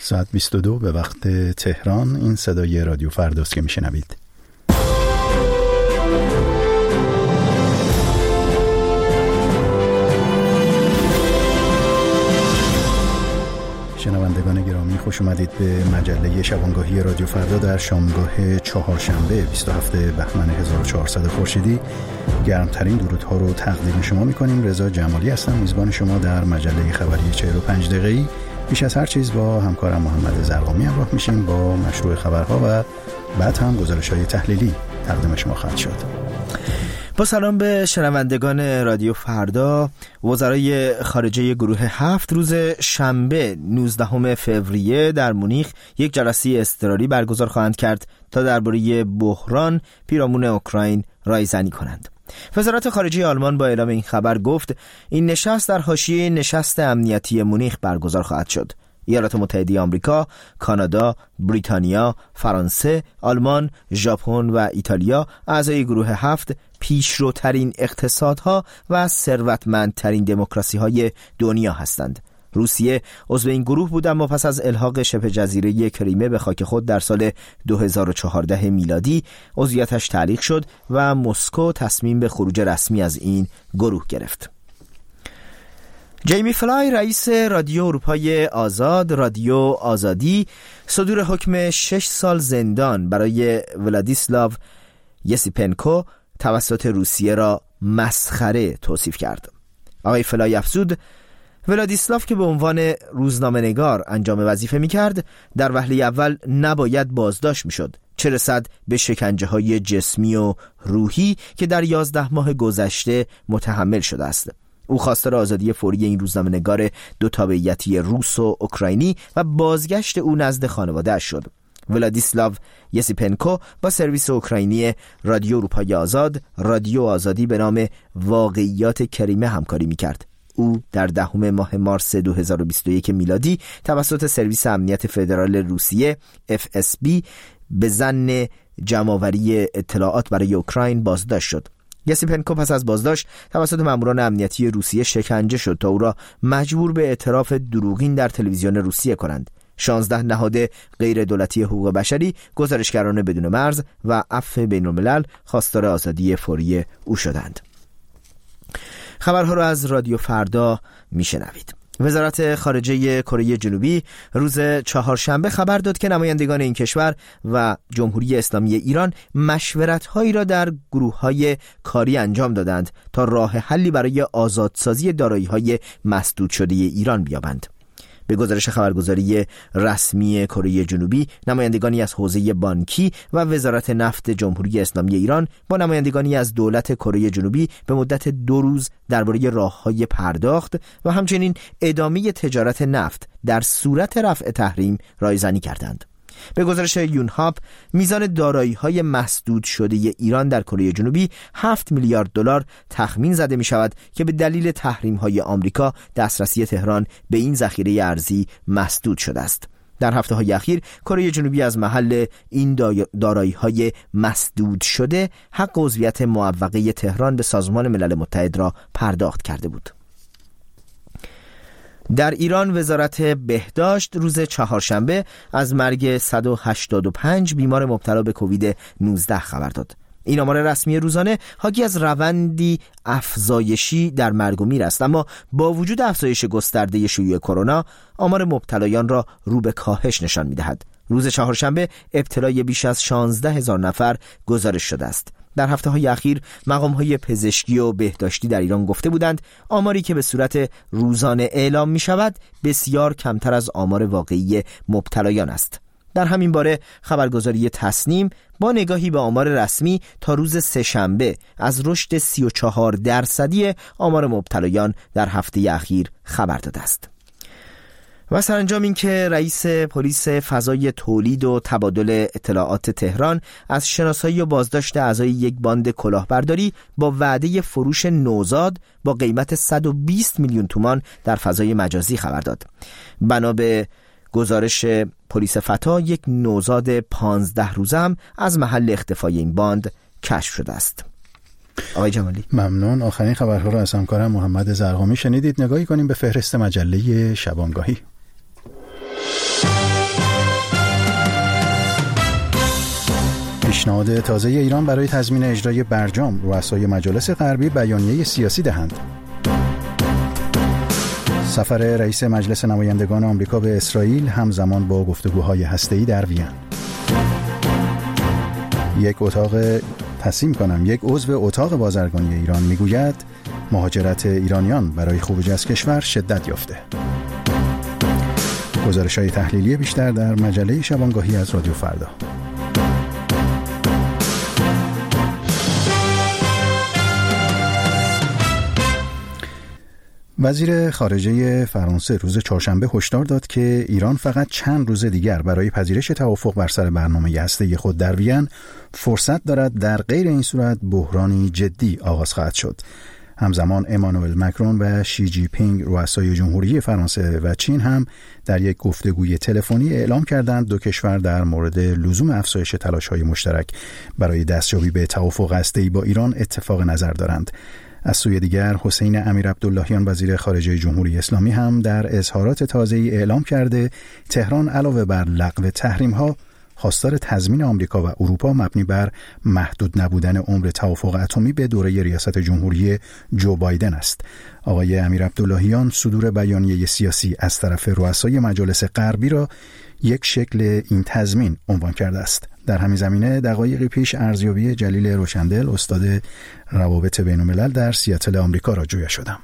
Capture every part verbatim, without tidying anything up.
ساعت بیست و دو به وقت تهران. این صدای رادیو فرداست که میشنوید. شنوندگان گرامی، خوش اومدید به مجله شبانگاهی رادیو فردا در شامگاه چهارشنبه بیست و هفتم بهمن هزار و چهارصد خورشیدی. گرمترین درودها رو تقدیم شما میکنیم. رضا جمالی هستم، میزبان شما در مجله خبری چهل و پنج دقیقه‌ای. پیش از هر چیز با همکارم محمد زرقامی همراه میشیم با مشروع خبرها و بعد هم گزارش‌های تحلیلی تقدیم شما خواهد شد. با سلام به شنوندگان رادیو فردا. وزرای خارجه گروه هفت روز شنبه نوزدهم فوریه در مونیخ یک جلسه اضطراری برگزار خواهند کرد تا درباره بحران پیرامون اوکراین رایزنی کنند. وزارت خارجه آلمان با اعلام این خبر گفت این نشست در حاشیه نشست امنیتی مونیخ برگزار خواهد شد. ایالات متحده آمریکا، کانادا، بریتانیا، فرانسه، آلمان، ژاپن و ایتالیا اعضای گروه هفت پیشروترین اقتصادها و ثروتمندترین دموکراسی‌های دنیا هستند. روسیه عضو این گروه بود، اما پس از الحاق شبه جزیره کریمه به خاک خود در سال دو هزار و چهارده میلادی عضویتش تعلیق شد و مسکو تصمیم به خروج رسمی از این گروه گرفت. جیمی فلای رئیس رادیو اروپای آزاد، رادیو آزادی، صدور حکم شش سال زندان برای ولادیسلاو یسیپنکو توسط روسیه را مسخره توصیف کرد. آقای فلای افزود ولادیسلاو که به عنوان روزنامه‌نگار انجام وظیفه می‌کرد در وهله اول نباید بازداشت می‌شد، چه رسد به شکنجه‌های جسمی و روحی که در یازده ماه گذشته متحمل شده است. او خواستار آزادی فوری این روزنامه‌نگار دو تابعیتی روس و اوکراینی و بازگشت او نزد خانواده‌اش شد. ولادیسلاو یسیپنکو با سرویس اوکراینی رادیو اروپای آزاد، رادیو آزادی به نام واقعیات کریمه همکاری می‌کرد. او در دهم ماه مارس دو هزار و بیست و یک میلادی توسط سرویس امنیت فدرال روسیه اف اس بی به ظن جمع‌آوری اطلاعات برای اوکراین بازداشت شد. یسیپنکو پس از بازداشت توسط ماموران امنیتی روسیه شکنجه شد تا او را مجبور به اعتراف دروغین در تلویزیون روسیه کنند. شانزده نهاد غیر دولتی حقوق بشری، گزارشگران بدون مرز و عفو بین الملل خواستار آزادی فوری او شدند. خبرها را از رادیو فردا میشنوید. وزارت خارجه کره جنوبی روز چهارشنبه خبر داد که نمایندگان این کشور و جمهوری اسلامی ایران مشورت‌هایی را در گروه‌های کاری انجام دادند تا راه حلی برای آزادسازی دارایی‌های مسدود شده ایران بیابند. به گزارش خبرگزاری رسمی کره جنوبی، نمایندگانی از حوزه بانکی و وزارت نفت جمهوری اسلامی ایران با نمایندگانی از دولت کره جنوبی به مدت دو روز درباره راه‌های پرداخت و همچنین ادامه تجارت نفت در صورت رفع تحریم رایزنی کردند. به گزارش یونهاپ، میزان دارایی‌های مسدود شده ایران در کره جنوبی هفت میلیارد دلار تخمین زده می شود که به دلیل تحریم‌های آمریکا دسترسی تهران به این ذخیره ارزی مسدود شده است. در هفته‌های اخیر کره جنوبی از محل این دارایی‌های مسدود شده حق عضویت معوقه تهران به سازمان ملل متحد را پرداخت کرده بود. در ایران وزارت بهداشت روز چهارشنبه از مرگ صد و هشتاد و پنج بیمار مبتلا به کووید نوزده خبر داد. این آمار رسمی روزانه حاکی از روندی افزایشی در مرگ و میر است، اما با وجود افزایش گسترده شیوع کرونا، آمار مبتلایان را رو به کاهش نشان می‌دهد. روز چهارشنبه ابتلای بیش از شانزده هزار نفر گزارش شده است. در هفته‌های اخیر مقام‌های پزشکی و بهداشتی در ایران گفته بودند آماری که به صورت روزانه اعلام می‌شود بسیار کمتر از آمار واقعی مبتلایان است. در همین باره خبرگزاری تصنیم با نگاهی به آمار رسمی تا روز سه‌شنبه از رشد سی و چهار درصدی آمار مبتلایان در هفته اخیر خبر داده است. و سرانجام این که رئیس پلیس فضای تولید و تبادل اطلاعات تهران از شناسایی و بازداشت اعضای یک باند کلاهبرداری با وعده فروش نوزاد با قیمت صد و بیست میلیون تومان در فضای مجازی خبر داد. بنا به گزارش پلیس فتا، یک نوزاد پانزده روزه هم از محل اختفای این باند کشف شده است. آقای جمالی ممنون. آخرین خبرها را از همکارم محمد زرقامی شنیدید. نگاهی کنیم به فهرست مجله شبانگاهی. پیشنهاد تازه ایران برای تضمین اجرای برجام، رؤسای مجالس غربی بیانیه سیاسی دهند. سفر رئیس مجلس نمایندگان آمریکا به اسرائیل همزمان با گفتگوهای هسته‌ای در وین. یک اتاق تصمیم کنم یک عضو اتاق بازرگانی ایران میگوید مهاجرت ایرانیان برای خروج از کشور شدت یافته. گزارش‌های تحلیلی بیشتر در مجله شبانگاهی از رادیو فردا. وزیر خارجه فرانسه روز چهارشنبه هشدار داد که ایران فقط چند روز دیگر برای پذیرش توافق بر سر برنامه هسته‌ای خود در وین فرصت دارد، در غیر این صورت بحرانی جدی آغاز خواهد شد. همزمان امانوئل مکرون و شی جی پینگ رؤسای جمهوری فرانسه و چین هم در یک گفتگوی تلفنی اعلام کردند دو کشور در مورد لزوم افزایش تلاش‌های مشترک برای دستیابی به توافق هسته‌ای با ایران اتفاق نظر دارند. از سوی دیگر حسین امیرعبداللهیان وزیر خارجه جمهوری اسلامی هم در اظهارات تازه‌ای اعلام کرده تهران علاوه بر لغو تحریم‌ها خواستار تضمین آمریکا و اروپا مبنی بر محدود نبودن عمر توافق اتمی به دوره ریاست جمهوری جو بایدن است. آقای امیرعبداللهیان صدور بیانیه سیاسی از طرف رؤسای مجالس غربی را یک شکل این تضمین عنوان کرده است. در همین زمینه دقایقی پیش ارزیابی جلیل روشندل استاد روابط بین‌الملل در سیاتل آمریکا را جویا شدم.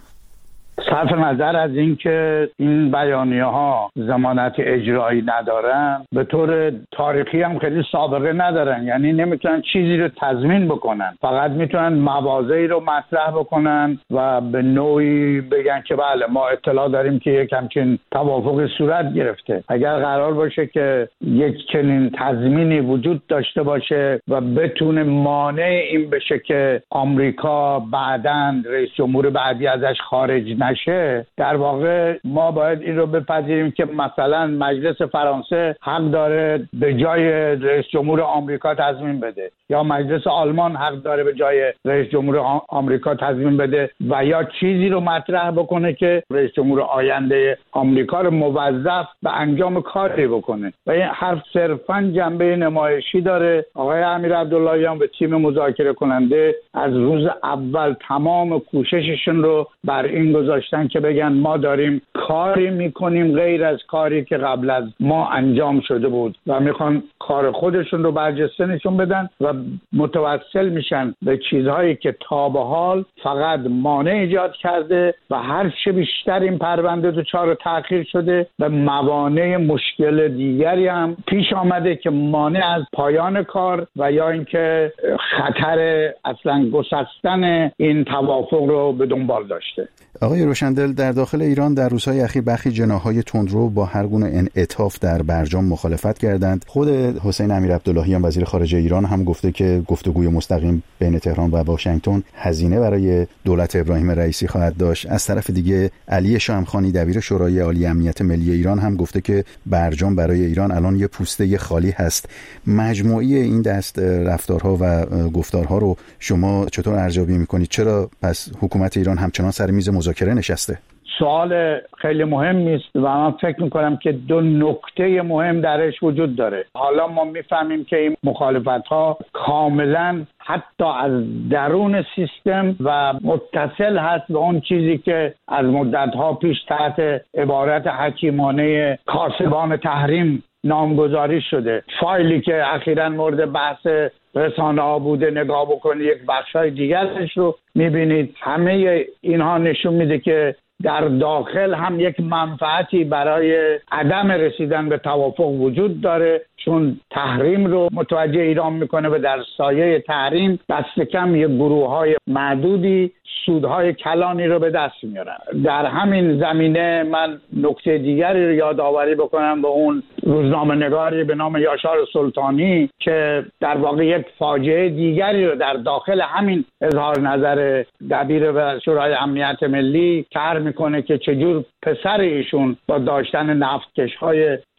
صرف نظر از اینکه این بیانیه ها ضمانت اجرایی ندارن، به طور تاریخی هم خیلی سابقه ندارن، یعنی نمیتونن چیزی رو تضمین بکنن، فقط میتونن مواضعی رو مطرح بکنن و به نوعی بگن که بله ما اطلاع داریم که یک همچین توافق صورت گرفته. اگر قرار باشه که یک چنین تضمینی وجود داشته باشه و بتونه مانع این بشه که آمریکا بعداً رئیس جمهور بعدی ازش خارج نشه، در واقع ما باید این رو بپذیریم که مثلا مجلس فرانسه حق داره به جای رئیس جمهور آمریکا تضمین بده، یا مجلس آلمان حق داره به جای رئیس جمهور آمریکا تضمین بده و یا چیزی رو مطرح بکنه که رئیس جمهور آینده آمریکا رو موظف به انجام کاری بکنه و این حرف صرفاً جنبه نمایشی داره. آقای امیرعبداللهیان به تیم مذاکره کننده از روز اول تمام کوشششون رو بر این گذاشتن که بگن ما داریم کاری میکنیم غیر از کاری که قبل از ما انجام شده بود و میخوان کار خودشون رو برجسته نشون بدن و متوسل میشن به چیزهایی که تا به حال فقط مانع ایجاد کرده و هر چه بیشتر این پرونده دچار تأخیر شده و موانع مشکل دیگری هم پیش آمده که مانع از پایان کار و یا اینکه خطر اصلا گسستن این توافق رو به دنبال داشته. آقای روشندل، در داخل ایران در روزهای اخیر برخی جناح‌های تندرو با هر گونه انعطاف در برجام مخالفت کردند. خود حسین امیرعبداللهیان وزیر خارجه ایران هم گفته که گفتگوی مستقیم بین تهران و واشنگتن هزینه برای دولت ابراهیم رئیسی خواهد داشت. از طرف دیگه علی شامخانی دبیر شورای عالی امنیت ملی ایران هم گفته که برجام برای ایران الان یه پوسته خالی هست. مجموعی این دست رفتارها و گفتارها رو شما چطور ارزیابی می‌کنید؟ چرا پس حکومت ایران همچنان سر میز مذاکره نشسته؟ سوال خیلی مهمی است و من فکر میکنم که دو نکته مهم درش وجود داره. حالا ما میفهمیم که این مخالفت‌ها کاملا حتی از درون سیستم و متصل هست به اون چیزی که از مدت‌ها پیش تحت عبارت حکیمانه کاسبان تحریم نامگذاری شده. فایلی که اخیراً مورد بحث رسانه ها بوده، نگاه بکنید یک بخشای دیگرش رو میبینید. همه اینها نشون میده که در داخل هم یک منفعتی برای عدم رسیدن به توافق وجود داره، چون تحریم رو متوجه ایران میکنه و در سایه تحریم دست کم یک گروه های معدودی سودهای کلانی رو به دست میارن. در همین زمینه من نکته دیگری رو یادآوری بکنم به اون روزنامه نگاری به نام یاشار سلطانی که در واقع یک فاجعه دیگری رو در داخل همین اظهار نظر دبیر شورای امنیت ملی طرح میکنه که چجور پسر ایشون با داشتن نفتکش‌های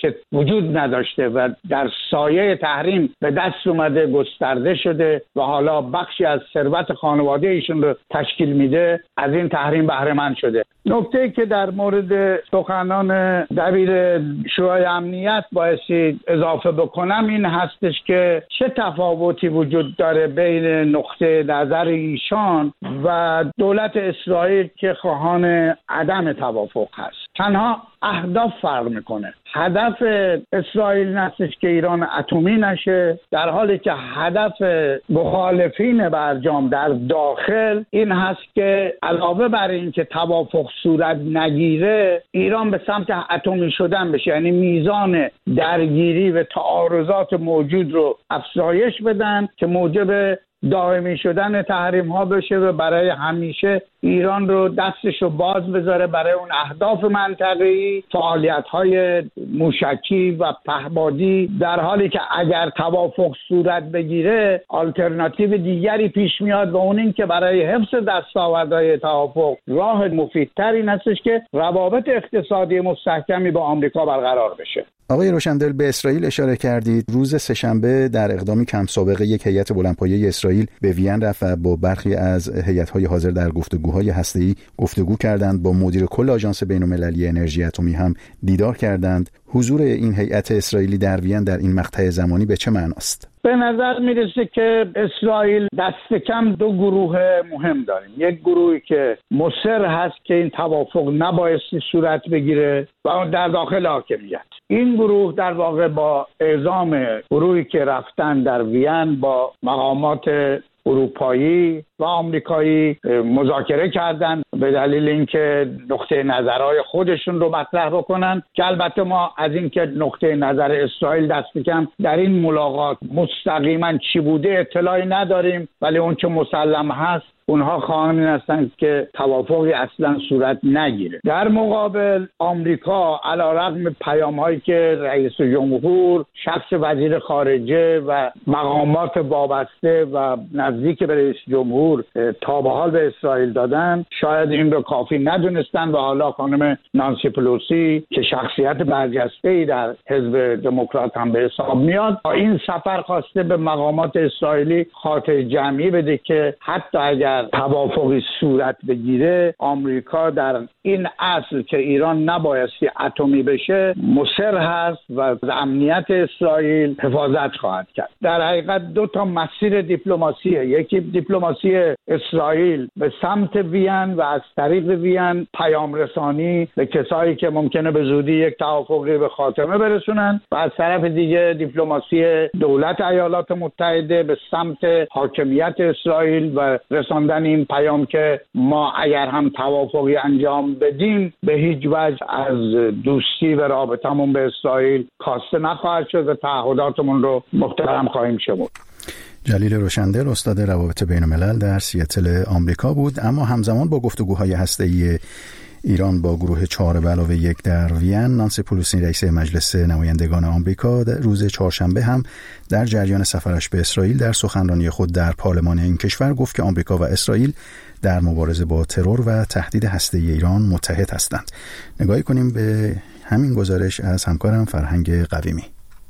که وجود نداشته و در سایه تحریم به دست اومده، گسترده شده و حالا بخشی از ثروت خانواده ایشون رو تشکیل میده، از این تحریم بهره مند شده. نکته که در مورد سخنان دبیر شورای امنیت بایستی اضافه بکنم این هستش که چه تفاوتی وجود داره بین نقطه نظر ایشان و دولت اسرائیل که خواهان عدم توافق هست. تنها اهداف فرق میکنه. هدف اسرائیل نستش که ایران اتمی نشه، در حالی که هدف مخالفین برجام در داخل این هست که علاوه بر این که توافق صورت نگیره، ایران به سمت اتمی شدن بشه، یعنی میزان درگیری و تعارضات موجود رو افزایش بدن که موجب دائمی شدن تحریم ها بشه و برای همیشه ایران رو دستش رو باز بذاره برای اون اهداف منطقه‌ای، فعالیت های موشکی و پهپادی، در حالی که اگر توافق صورت بگیره آلترناتیو دیگری پیش میاد و اون این که برای حفظ دستاوردهای توافق راه مفیدتری هستش که روابط اقتصادی مستحکمی با آمریکا برقرار بشه. آقای روشندل، به اسرائیل اشاره کردید. روز سه‌شنبه در اقدامی کم سابقه یک هیئت بلندپایه اسرائیل به وین رفت و با برخی از هیئت‌های حاضر در گفتگوهای هسته‌ای گفتگو کردند. با مدیر کل آژانس بین‌المللی انرژی اتمی هم دیدار کردند. حضور این هیئت اسرائیلی در وین در این مقطع زمانی به چه معناست؟ به نظر میرسه که اسرائیل دست کم دو گروه مهم داریم. یک گروهی که مصر هست که این توافق نبایستی صورت بگیره و اون در داخل حاکمیت. این گروه در واقع با اعزام گروهی که رفتن در وین با مقامات اروپایی و آمریکایی مذاکره کردن به دلیل اینکه نقطه نظرهای خودشون رو مطرح بکنن، که البته ما از اینکه نقطه نظر اسرائیل دست کم در این ملاقات مستقیما چی بوده اطلاعی نداریم، ولی اون که مسلم هست اونها خواهان هستند که توافقی اصلا صورت نگیره. در مقابل آمریکا علیرغم پیام‌هایی که رئیس جمهور، شخص وزیر خارجه و مقامات وابسته و نزدیک به رئیس جمهور تا به حال به اسرائیل دادن، شاید این رو کافی ندونستن و حالا خانم نانسی پلوسی که شخصیت برجسته‌ای در حزب دموکرات هم به حساب میاد، این سفر خواسته به مقامات اسرائیلی خاطر جمعی بده که حتی اگر توافقی صورت بگیره، آمریکا در این اصل که ایران نبایستی اتمی بشه مصر هست و از امنیت اسرائیل حفاظت خواهد کرد. در حقیقت دو تا مسیر دیپلماسیه. یکی دیپلماسی اسرائیل به سمت وین و از طریق وین پیام رسانی به کسایی که ممکنه به زودی یک توافقی به خاتمه برسونن، و از طرف دیگه دیپلماسی دولت ایالات متحده به سمت حاکمیت اسرائیل و رساندن این پیام که ما اگر هم توافقی انجام بدیم به هیچ وجه از دوستی و رابطمون به اسرائیل کاسته نخواهد شد و تعهداتمون رو محترم خواهیم شمرد. جلیل روشندل، استاد روابط بین الملل در سیاتل آمریکا بود. اما همزمان با گفتگوهای هسته‌ای ایران با گروه چهار به علاوه یک در وین، نانسی پلوسی رئیس مجلس نمایندگان آمریکا روز چهارشنبه هم در جریان سفرش به اسرائیل در سخنرانی خود در پارلمان این کشور گفت که آمریکا و اسرائیل در مبارزه با ترور و تهدید هسته‌ای ایران متحد هستند. نگاهی کنیم به همین گزارش از همکارم فرهنگ قویمی.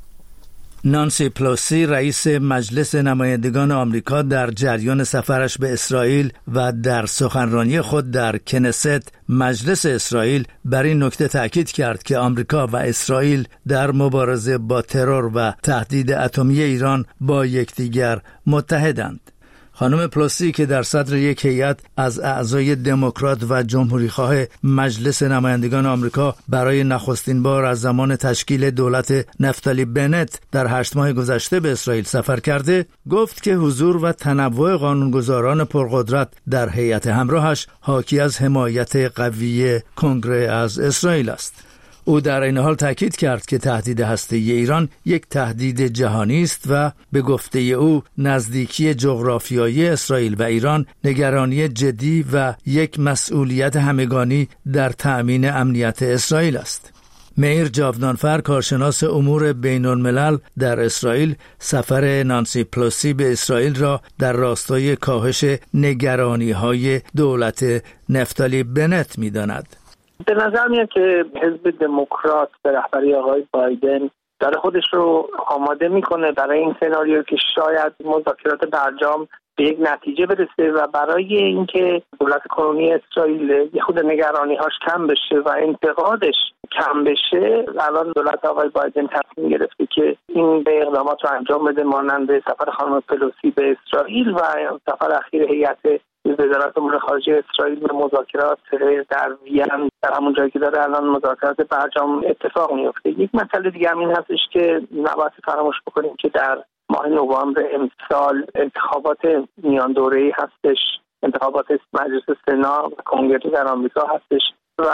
نانسی پلوسی رئیس مجلس نمایندگان آمریکا در جریان سفرش به اسرائیل و در سخنرانی خود در کنست مجلس اسرائیل بر این نکته تاکید کرد که آمریکا و اسرائیل در مبارزه با ترور و تهدید اتمی ایران با یکدیگر متحدند. خانم پلوسی که در صدر یک هیئت از اعضای دموکرات و جمهوری‌خواه مجلس نمایندگان آمریکا برای نخستین بار از زمان تشکیل دولت نفتالی بنت در هشت ماه گذشته به اسرائیل سفر کرده، گفت که حضور و تنوع قانونگذاران پرقدرت در هیئت همراهش حاکی از حمایت قوی کنگره از اسرائیل است. او در این حال تاکید کرد که تهدید هسته‌ای ایران یک تهدید جهانی است و به گفته او نزدیکی جغرافیایی اسرائیل و ایران نگرانی جدی و یک مسئولیت همگانی در تأمین امنیت اسرائیل است. میر جاودانفر، کارشناس امور بین الملل در اسرائیل، سفر نانسی پلوسی به اسرائیل را در راستای کاهش نگرانی‌های دولت نفتالی بنت می‌داند. به نظر میاد که حزب دموکرات به رهبری آقای بایدن داره خودش رو آماده میکنه برای این سناریو که شاید مذاکرات برجام به یک نتیجه برسه و برای اینکه دولت کنونی اسرائیل یه خود نگرانی‌هاش کم بشه و انتقادش کم بشه، الان دولت آقای بایدن تصمیم گرفته که این به اقدامات رو انجام بده، مانند سفر خانم پلوسی به اسرائیل و سفر اخیر هیئت وزارت امور خارجه اسرائیل به مذاکرات در وین، در همون جایی که داره الان مذاکرات برجام اتفاق میفته. یک مسئله دیگه هم این هستش که نباید فراموش بکنیم که در ماه نوامبر امسال انتخابات میان دوره‌ای هستش، انتخابات مجلس سنا و کنگره در آمریکا هستش و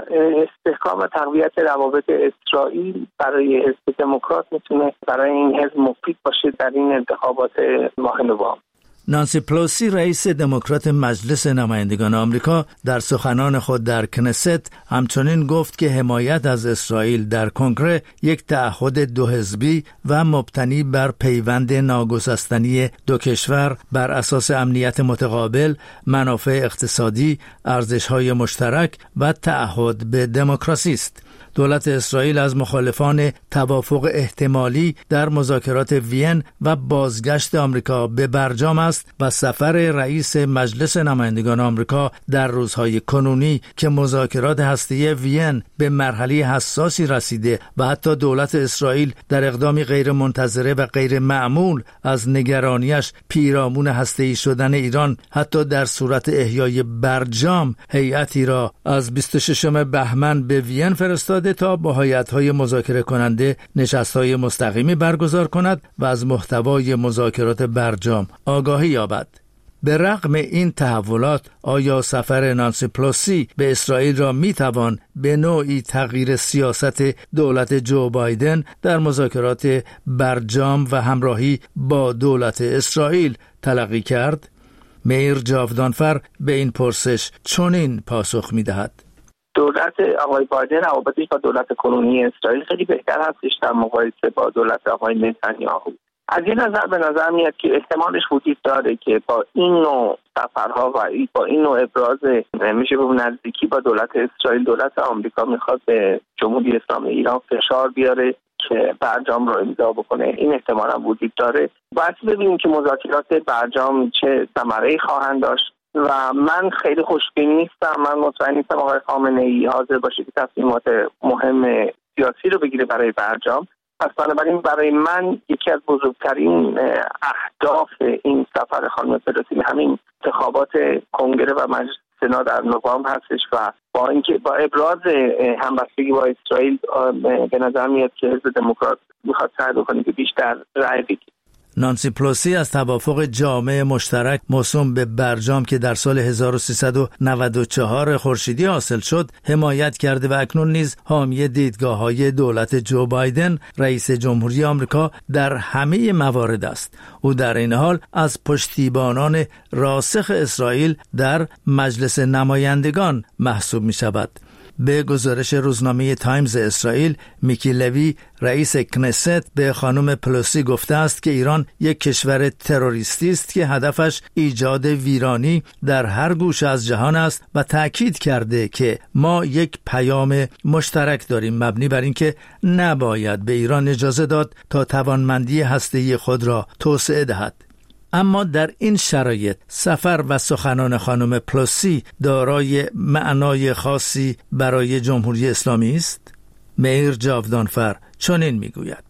استحکام و تقویت روابط اسرائیل برای حزب دموکرات میتونه برای این حزب مفید باشه در این انتخابات ماه نوامبر. نانسی پلوسی رئیس دموکرات مجلس نمایندگان آمریکا در سخنان خود در کنست همچنین گفت که حمایت از اسرائیل در کنگره یک تعهد دو حزبی و مبتنی بر پیوند ناگسستنی دو کشور بر اساس امنیت متقابل، منافع اقتصادی، ارزش‌های مشترک و تعهد به دموکراسی است. دولت اسرائیل از مخالفان توافق احتمالی در مذاکرات وین و بازگشت آمریکا به برجام است و سفر رئیس مجلس نمایندگان آمریکا در روزهای کنونی که مذاکرات هسته‌ای وین به مرحله حساسی رسیده و حتی دولت اسرائیل در اقدامی غیر منتظره و غیر معمول از نگرانیش پیرامون هسته‌ای شدن ایران حتی در صورت احیای برجام هیئتی را از بیست و ششم بهمن به وین فرستاد تا با هیئت‌های مذاکره کننده نشست‌های مستقیمی برگزار کند و از محتوای مذاکرات برجام آگاهی یابد. به رغم این تحولات، آیا سفر نانسی پلوسی به اسرائیل را می‌توان به نوعی تغییر سیاست دولت جو بایدن در مذاکرات برجام و همراهی با دولت اسرائیل تلقی کرد؟ میر جاودانفر به این پرسش چنین پاسخ می‌دهد: دولت آقای بایدن روابطش با دولت کنونی اسرائیل خیلی بهتر هستش در مقایسه با دولت آقای نتانیاهو. از این نظر به نظر میاد که احتمالش وجود داره که با این نوع سفرها و با این نوع ابراز میشه به نزدیکی با دولت اسرائیل، دولت آمریکا میخواد به جمهوری اسلامی ایران فشار بیاره که برجام رو امضا بکنه. این احتمال هم وجود داره. باید ببینیم که مذاکرات برجام چه ثمره‌ای خواهند داشت و من خیلی خوشبین نیستم. من مطمئن نیستم آقای خامنه‌ای حاضر باشه که تصمیمات مهم سیاسی رو بگیره برای برجام. پس بنابراین برای من یکی از بزرگترین اهداف این سفر خانم پلوسی همین انتخابات کنگره و مجلس سنا در نوامبر هستش و با اینکه با ابراز همبستگی با اسرائیل به نظر میاد که حزب دموکرات میخواد سعی بکنه که بیشتر رأی بگیره. نانسی پلوسی از توافق جامع مشترک موسوم به برجام که در سال هزار و سیصد و نود و چهار خورشیدی حاصل شد حمایت کرده و اکنون نیز حامی دیدگاه‌های دولت جو بایدن رئیس جمهوری آمریکا در همه موارد است. او در این حال از پشتیبانان راسخ اسرائیل در مجلس نمایندگان محسوب می شود. به گزارش روزنامه تایمز اسرائیل، میکی لوی رئیس کنست به خانم پلوسی گفته است که ایران یک کشور تروریستی است که هدفش ایجاد ویرانی در هر گوشه از جهان است و تأکید کرده که ما یک پیام مشترک داریم مبنی بر اینکه نباید به ایران اجازه داد تا توانمندی هسته‌ای خود را توسعه دهد. اما در این شرایط سفر و سخنان خانم پلوسی دارای معنای خاصی برای جمهوری اسلامی است؟ میر جاودانفر چنین میگوید: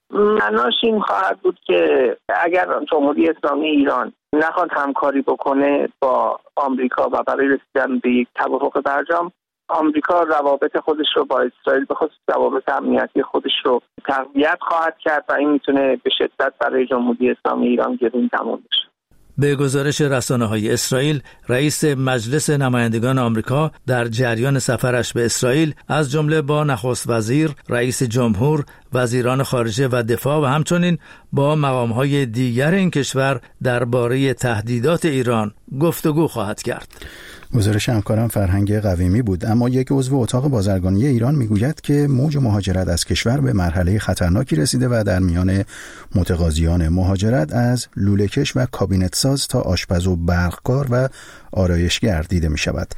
معناش این خواهد بود که اگر جمهوری اسلامی ایران نخواد همکاری بکنه با آمریکا و برای رسیدن به یک توافق برجام، آمریکا روابط خودش رو با اسرائیل به خصوص روابط امنیتی خودش رو تقویت خواهد کرد و این میتونه به شدت برای جمهوری اسلامی ایران گرون تمام بشه. به گزارش رسانه‌های اسرائیل، رئیس مجلس نمایندگان آمریکا در جریان سفرش به اسرائیل از جمله با نخست وزیر، رئیس جمهور، وزیران خارجه و دفاع و همچنین با مقام‌های دیگر این کشور درباره تهدیدات ایران گفتگو خواهد کرد. گزارش همکارم فرهنگ قویمی بود. اما یک عضو اتاق بازرگانی ایران میگوید که موج مهاجرت از کشور به مرحله خطرناکی رسیده و در میان متقاضیان مهاجرت از لوله‌کش و کابینت ساز تا آشپز و برقکار و آرایشگر دیده می شود.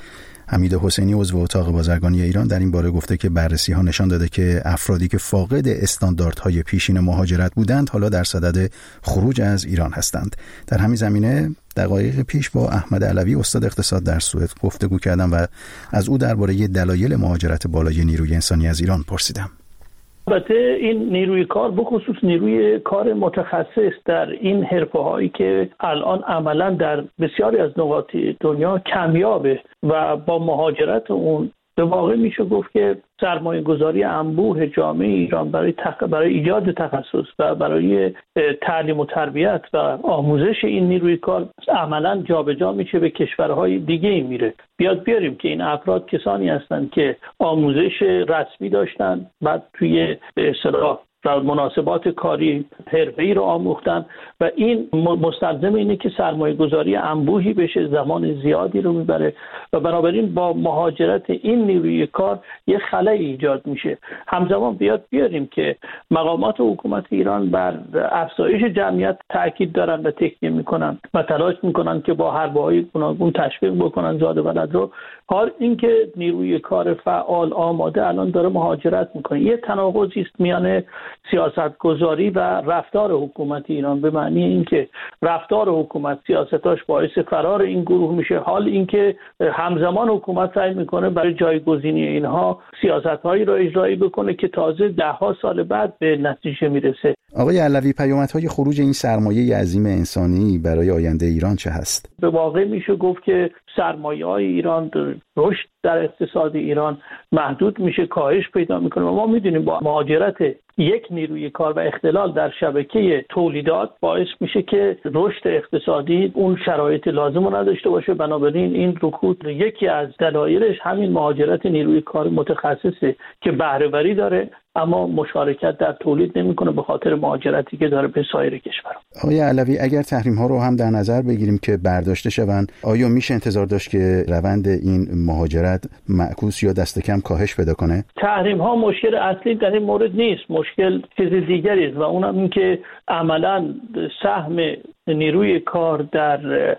حمید حسینی عضو اتاق بازرگانی ایران در این باره گفته که بررسی‌ها نشان داده که افرادی که فاقد استانداردهای پیشین مهاجرت بودند حالا در صدد خروج از ایران هستند. در همین زمینه دقایق پیش با احمد علوی استاد اقتصاد در سوئد گفتگو کردم و از او درباره دلایل مهاجرت بالای نیروی انسانی از ایران پرسیدم. البته این نیروی کار به خصوص نیروی کار متخصص در این حرفه‌هایی که الان عملاً در بسیاری از نقاط دنیا کمیابه و با مهاجرت اون به واقع میشه گفت که سرمایه گذاری انبوه جامعه ایران برای تق... برای ایجاد تخصص و برای تعلیم و تربیت و آموزش این نیروی کار عملاً جابجا میشه به کشورهای دیگه ای میره. بیاد بیاریم که این افراد کسانی هستند که آموزش رسمی داشتن، بعد توی به اصطلاح و مناسبات کاری حرفه‌ای رو آموختن و این مستلزم اینه که سرمایه گذاری انبوهی بشه، زمان زیادی رو میبره و بنابراین با مهاجرت این نیروی کار یه خلایی ایجاد میشه. همزمان بیاد بیاریم که مقامات حکومت ایران بر افزایش جمعیت تاکید دارن و تکیه میکنن و تلاش میکنن که با حربه‌های گوناگون تشویق بکنن زاد و ولد رو. حال اینکه نیروی کار فعال آماده الان داره مهاجرت میکنه، یه تناقضی است میان سیاست گذاری و رفتار حکومت ایران، به معنی اینکه رفتار حکومت سیاستاش باعث فرار این گروه میشه، حال اینکه همزمان حکومت سعی میکنه برای جایگزینی اینها سیاست‌هایی را اجرایی بکنه که تازه ده ها سال بعد به نتیجه میرسه. آقای علوی، پیامدهای خروج این سرمایه عظیم انسانی برای آینده ایران چه هست؟ به واقع میشه گفت که سرمایه‌های ایران، رشد در اقتصاد ایران محدود میشه، کاهش پیدا میکنه و ما میدونیم با مهاجرت یک نیروی کار و اختلال در شبکه تولیدات باعث میشه که رشد اقتصادی اون شرایط لازم رو نداشته باشه. بنابراین این رکود یکی از دلایلش همین مهاجرت نیروی کار متخصصه که بهره‌وری داره اما مشارکت در تولید نمیکنه به خاطر مهاجرتی که داره به سایر کشورها. آقای علوی، اگر تحریم ها رو هم در نظر بگیریم که برداشته شوند، آیا میشه انتظار داشت که روند این مهاجرت معکوس یا دست کم کاهش پیدا کنه؟ تحریم ها مشکل اصلی در این مورد نیست، مشکل چیز دیگری است و اونم این که عملاً سهم نیروی کار در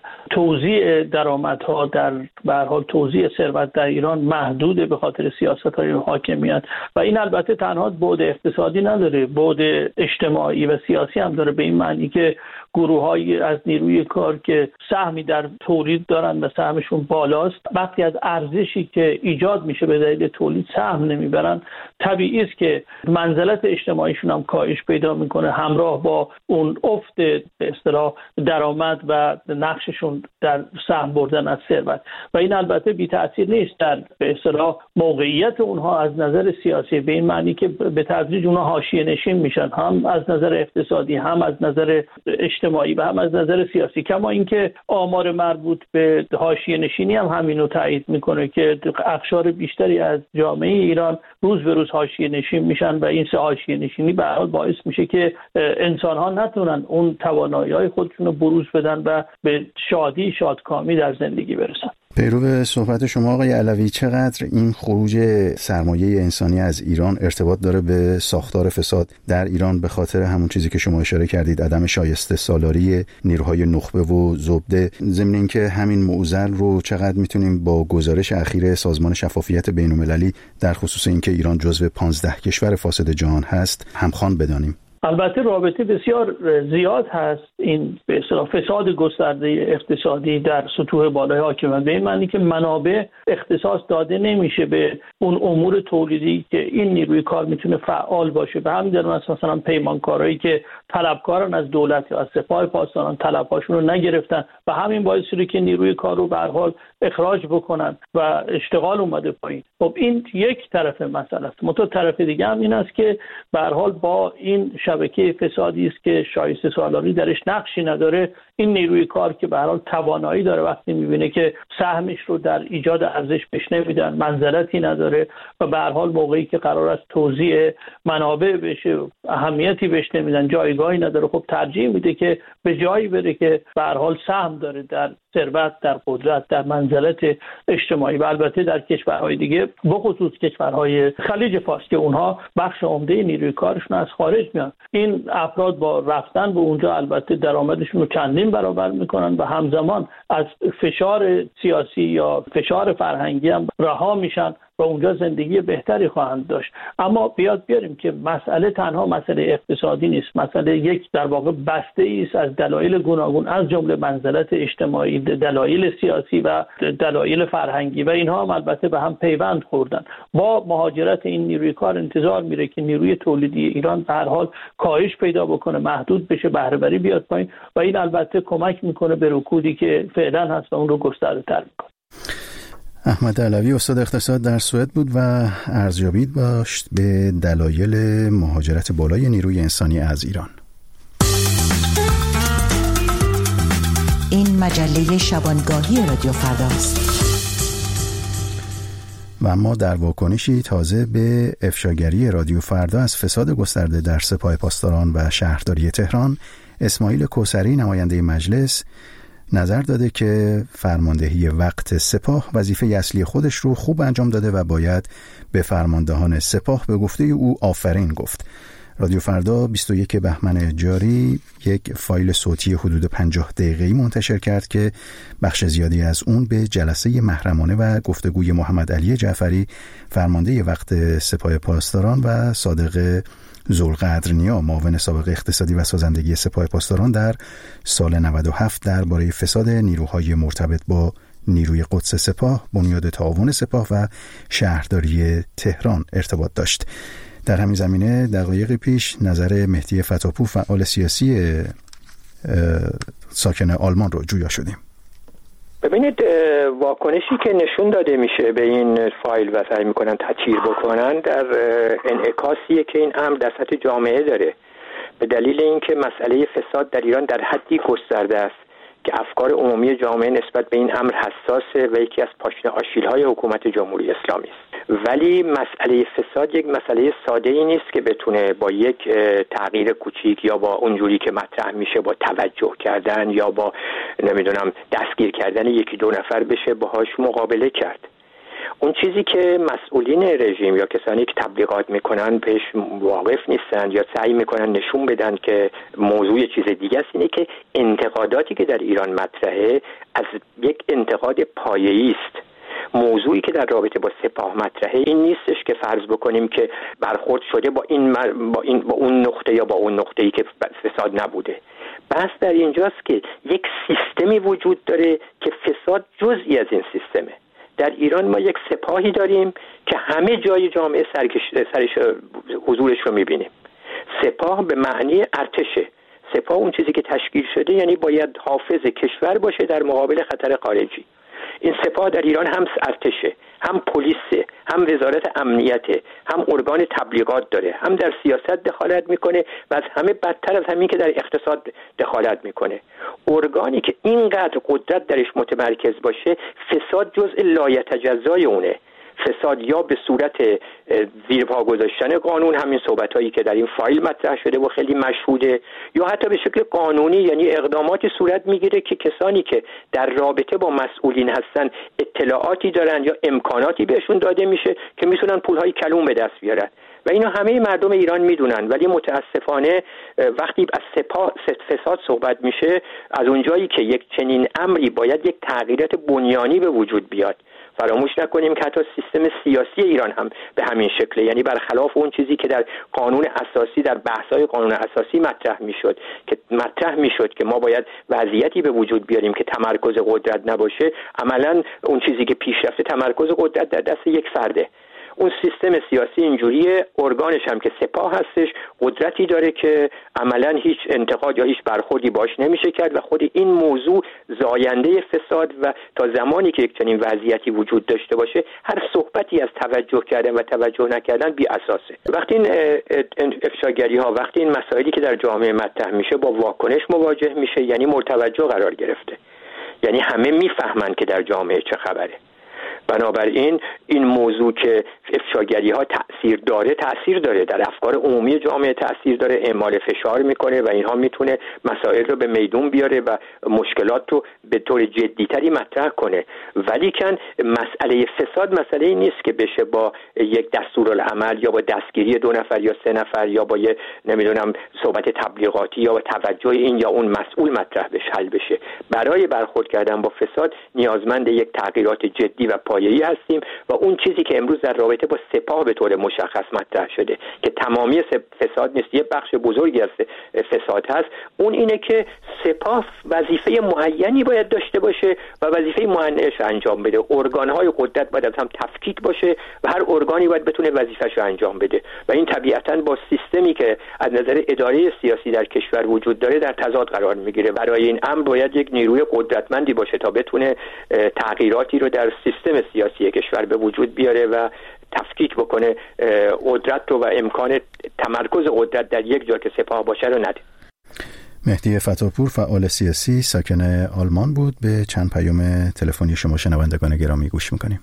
توزیع درآمدها، در به هر حال توزیع ثروت در ایران محدوده به خاطر سیاست‌های حاکمیت و این البته تنها بعد اقتصادی نداره، بعد اجتماعی و سیاسی هم داره، به این معنی که گروه‌هایی از نیروی کار که سهمی در تولید دارن و سهمشون بالاست وقتی از ارزشی که ایجاد میشه به دلیل تولید سهم نمیبرن، طبیعی است که منزلت اجتماعیشون هم کاهش پیدا میکنه همراه با اون افت به اصطلاح درآمد و نقششون در سهم بردن از ثروت و این البته بی تأثیر نیست در به اصطلاح موقعیت اونها از نظر سیاسی، به این معنی که به تدریج اونها حاشیه نشین میشن، هم از نظر اقتصادی، هم از نظر اجتماعی و هم از نظر سیاسی. کما اینکه آمار مربوط به حاشیه نشینی هم همینو تایید میکنه که اقشار بیشتری از جامعه ایران روز به روز حاشیه نشین میشن و این سه حاشیه نشینی به هر حال باعث میشه که انسان ها نتونن اون توانایی‌های خودشون رو بروز بدن و به شادی شادکامی در زندگی برسن. پیرو صحبت شما آقای علوی، چقدر این خروج سرمایه انسانی از ایران ارتباط داره به ساختار فساد در ایران به خاطر همون چیزی که شما اشاره کردید، عدم شایسته سالاری نیروهای نخبه و زبده، ضمن اینکه همین معضل رو چقدر میتونیم با گزارش اخیر سازمان شفافیت بین‌المللی در خصوص اینکه ایران جزو پانزده کشور فاسد جهان هست همخوان بدانیم؟ البته رابطه بسیار زیاد هست این به اصطلاح فساد گسترده اقتصادی در سطوح بالای حاکمیت، به این معنی که منابع اختصاص داده نمیشه به اون امور تولیدی که این نیروی کار میتونه فعال باشه. به همین دلیل مثلا پیمانکارایی که طلبکارن از دولت یا از سپاه پاسداران طلبهاشون رو نگرفتن و همین باعث شده که نیروی کار رو به هر حال اخراج بکنن و اشتغال اومده پایین. خب این یک طرف مسئله است. منتها طرف دیگه هم این است که به هر حال با این شبکه فسادی است که شایسته سالاری درش نقشی نداره، این نیروی کار که به هر حال توانایی داره وقتی میبینه که سهمش رو در ایجاد ارزش بهش نمیدن، منزلتی نداره و به هر حال موقعی که قرار است توزیع منابع بشه اهمیتی بهش نمیدن، جایگاهی نداره، خب ترجیح میده که به جایی بره که به هر حال سهم داره در ثروت، در قدرت، در منزلت اجتماعی. و البته در کشورهای دیگه به خصوص کشورهای خلیج فارس که اونها بخش عمده نیروی کارشون از خارج میاد این افراد با رفتن به اونجا البته درآمدشون رو چندین برابر میکنن و همزمان از فشار سیاسی یا فشار فرهنگی هم رها میشن و اونجا زندگی بهتری خواهند داشت. اما بیاد بیاریم که مسئله تنها مسئله اقتصادی نیست، مسئله یک در واقع بسته است از دلایل گوناگون، از جمله منزلت اجتماعی، دلایل سیاسی و دلایل فرهنگی و اینها هم البته به هم پیوند خوردن. با مهاجرت این نیروی کار انتظار میره که نیروی تولیدی ایران به هر حال کاهش پیدا بکنه، محدود بشه، بهره وری بیاد پایین و این البته کمک میکنه به رکودی که فعلا هست و اون رو گسترده‌تر میکنه. احمد علوی استاد اقتصاد در سوئد بود و ارزیابی داشت به دلایل مهاجرت بالای نیروی انسانی از ایران. این مجله شبانگاهی رادیو فرداست. و اما در واکنشی تازه به افشاگری رادیو فردا از فساد گسترده در سپاه پاسداران و شهرداری تهران، اسماعیل کوثری نماینده مجلس نظر داده که فرماندهی وقت سپاه وظیفه اصلی خودش رو خوب انجام داده و باید به فرماندهان سپاه به گفته او آفرین گفت. رادیو فردا بیست و یک بهمن جاری یک فایل صوتی حدود پنجاه دقیقه‌ای منتشر کرد که بخش زیادی از اون به جلسه محرمانه و گفتگوی محمد علی جعفری فرمانده وقت سپاه پاسداران و صادق ذوالقدرنیا معاون سابق اقتصادی و سازندگی سپاه پاسداران در سال نود و هفت درباره فساد نیروهای مرتبط با نیروی قدس سپاه، بنیاد تعاون سپاه و شهرداری تهران ارتباط داشت. در همین زمینه دقایق پیش نظر مهدی فتاپور فعال سیاسی ساکن آلمان رو جویا شدیم. ببینید، واکنشی که نشون داده میشه به این فایل و سعی میکنن تطهیر بکنن در انعکاسیه که این امر در سطح جامعه داره، به دلیل اینکه مسئله فساد در ایران در حدی گسترده است که افکار عمومی جامعه نسبت به این امر حساسه و یکی از پاشنه آشیل‌های حکومت جمهوری اسلامی است. ولی مسئله فساد یک مسئله ساده‌ای نیست که بتونه با یک تغییر کوچیک یا با اونجوری که مطرح میشه با توجه کردن یا با نمیدونم دستگیر کردن یکی دو نفر بشه باهاش مقابله کرد. اون چیزی که مسئولین رژیم یا کسانی که تبلیغات میکنن بهش واقف نیستن یا سعی میکنن نشون بدن که موضوع چیز دیگه است، اینه که انتقاداتی که در ایران مطرحه از یک انتقاد پایه‌ای است. موضوعی که در رابطه با سپاه مطرحه این نیستش که فرض بکنیم که برخورد شده با این با این با اون نقطه یا با اون نقطه‌ای که فساد نبوده. بحث در اینجاست که یک سیستمی وجود داره که فساد جزئی از این سیستمه. در ایران ما یک سپاهی داریم که همه جای جامعه سرکش سرش حضورش رو می‌بینیم. سپاه به معنی ارتشه. سپاه اون چیزی که تشکیل شده یعنی باید حافظ کشور باشه در مقابل خطر خارجی. این سپاه در ایران هم ارتشه، هم پلیسه، هم وزارت امنیته، هم ارگان تبلیغات داره، هم در سیاست دخالت میکنه و از همه بدتر از همین که در اقتصاد دخالت میکنه. ارگانی که اینقدر قدرت درش متمرکز باشه، فساد جزء لایتجزای اونه. فساد یا به صورت زیر پا گذاشتن قانون، همین صحبتایی که در این فایل مطرح شده و خیلی مشهوده، یا حتی به شکل قانونی، یعنی اقداماتی صورت میگیره که کسانی که در رابطه با مسئولین هستن اطلاعاتی دارن یا امکاناتی بهشون داده میشه که میتونن پولهای کلون به دست بیارن و اینو همه مردم ایران میدونن. ولی متاسفانه وقتی از سپاه فساد صحبت میشه، از اونجایی که یک چنین امری باید یک تغییرات بنیانی به وجود بیاد، فراموش نکنیم که حتی سیستم سیاسی ایران هم به همین شکله، یعنی برخلاف اون چیزی که در قانون اساسی، در بحث‌های قانون اساسی مطرح میشد که مطرح میشد که ما باید وضعیتی به وجود بیاریم که تمرکز قدرت نباشه، عملاً اون چیزی که پیشرفته تمرکز قدرت در دست یک فرده. اون سیستم سیاسی اینجوریه، ارگانش هم که سپاه هستش قدرتی داره که عملاً هیچ انتقاد یا هیچ برخوردی باش نمیشه کرد و خود این موضوع زاینده فساد و تا زمانی که یک چنین وضعیتی وجود داشته باشه هر صحبتی از توجه کردن و توجه نکردن بی اساسه. وقتی این افشاگری ها، وقتی این مسائلی که در جامعه مطرح میشه با واکنش مواجه میشه، یعنی مرتوجه قرار گرفته، یعنی همه میفهمن که در جامعه چه خبره. بنابراین این موضوع که افشاگری ها تأثیر داره تأثیر داره در افکار عمومی جامعه، تأثیر داره، اعمال فشار میکنه و اینها میتونه مسائل رو به میدون بیاره و مشکلات رو به طور جدیتری مطرح کنه. ولی کن مسئله فساد مسئله ای نیست که بشه با یک دستورالعمل یا با دستگیری دو نفر یا سه نفر یا با یه نمیدونم صحبت تبلیغاتی یا با توجه این یا اون مسئول مطرح بشه حل بشه. برای برخورد کردن با فساد نیازمند یک تغییرات جدی و پایه‌ای هستیم و اون چیزی که امروز در رابطه با سپاه به طور مشخص مطرح شده که تمامی فساد نیست، یه بخش بزرگی از فساد هست، اون اینه که سپاه وظیفه معینی باید داشته باشه و وظیفه معینش انجام بده. ارگان‌های قدرت باید از هم تفکیک باشه و هر ارگانی باید بتونه وظیفه‌ش رو انجام بده و این طبیعتاً با سیستمی که از نظر اداره سیاسی در کشور وجود داره در تضاد قرار میگیره. برای این امر باید یک نیروی قدرتمندی باشه تا بتونه تغییراتی رو در سیستم سیاسی کشور به وجود بیاره و تفکیک بکنه، قدرت رو و امکان تمرکز قدرت در یک جا که سپاه باشه رو نده. مهدی فتاپور فعال سیاسی ساکن آلمان بود. به چند پیام تلفنی شما شنوندگان گرامی گوش میکنیم.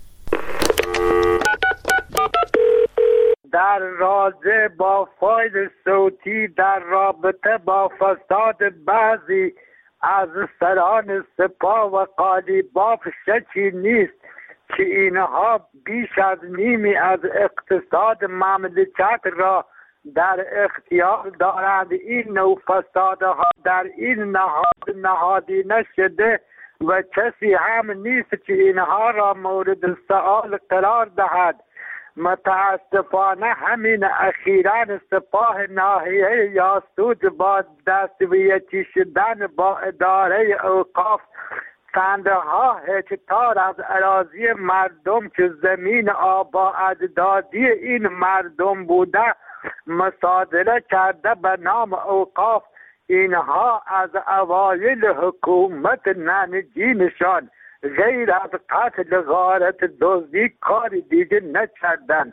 در رابطه با فایل صوتی در رابطه با فساد بعضی از سران سپاه و قالیباف شکی نیست که اینها بیش از نیمی از اقتصاد مملکت را در اختیار دارند. این نوع فسادها در این نهاد نهادینه شده و کسی هم نیست که اینها را مورد سؤال قرار دهد. متاسفانه همین اخیراً سپاه ناحیه یاسود با دستویتی شدن با اداره اوقاف چند ها هکتار از اراضی مردم که زمین آبا اجدادی این مردم بوده مصادره کرده به نام اوقاف. اینها از اوایل حکومت ننگینشان غیر از قتل، غارت، دزدی کار دیگه نکردن.